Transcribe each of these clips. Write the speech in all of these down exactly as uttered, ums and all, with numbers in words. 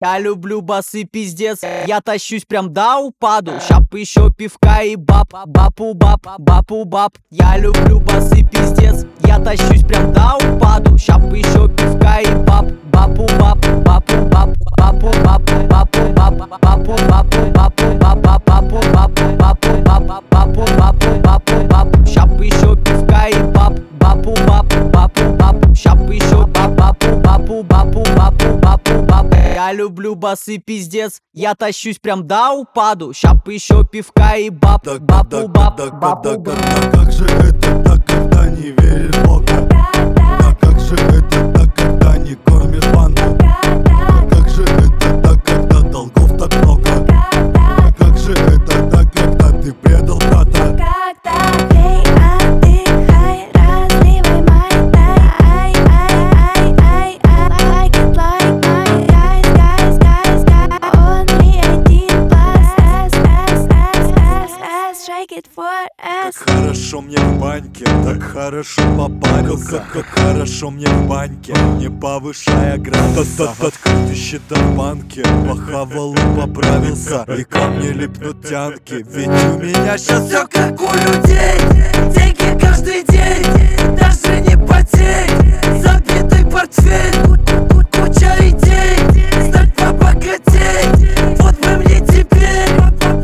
Я люблю басы, пиздец. Я тащусь прям до упаду. Щап еще пивка и баб, бапу баб, бапу баб. Я люблю басы, пиздец. Я тащусь прям до упаду. Щап еще пивка и баб, бапу баб, бапу баб, бапу баб, бапу баб, бапу бапу бапу баб, бапу бапу бапу баб, бапу бапу бапу баб. Щап еще пивка и баб, бапу баб, бапу баб. Щап еще баб, бапу бапу бапу бапу бапу баб. Я люблю басы, пиздец. Я тащусь прям до упаду. Щап еще пивка и баб, бапу баб, бапу баб. Как же это так, когда не веришь в Бога? Да как же это так, когда не кормишь банду? Да как же это так, когда долгов так много? Да как же это так, когда ты предал брата? Когда пей, отдыхай, разливай май тай. Ай, ай, ай, ай, like it like my guys, guys, guys, guys. Only один plus S, S, S, S, S, shake it for S. Как хорошо мне в баньке, так хорошо попарился. Как, как хорошо мне в баньке, не повышая градуса. Открытый счета в банке, похавал и поправился. И ко мне липнут тянки, ведь у меня сейчас Все как у людей, деньги каждый день, даже не потеть. Забитый портфель, куча идей, стать побогатей. Вот бы мне теперь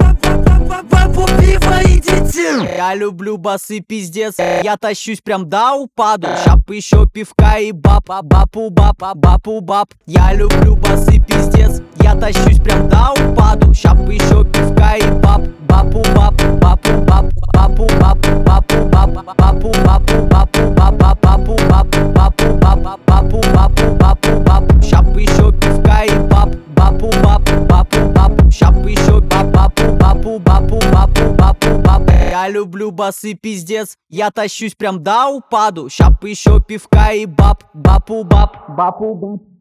бабу, пиво и детей. Я люблю басы, пиздец. Я тащусь прям до упаду. Щап еще пивка и баб, бапу баб, бапу баб. Я люблю басы, пиздец. Я тащусь прям до упаду. Щап еще пивка и баб, бапу баб, бапу баб, бапу баб, бапу баб, бапу бапу бапу баб, бапу баб, бапу баб, бапу бапу бапу баб. Щап еще пивка и баб, бапу баб, бапу баб. Щап еще баб, бапу бапу бапу бапу бапу баб. Я люблю басы, пиздец. Я тащусь прям до упаду. Щап еще пивка и баб, бапу баб, бапу баб.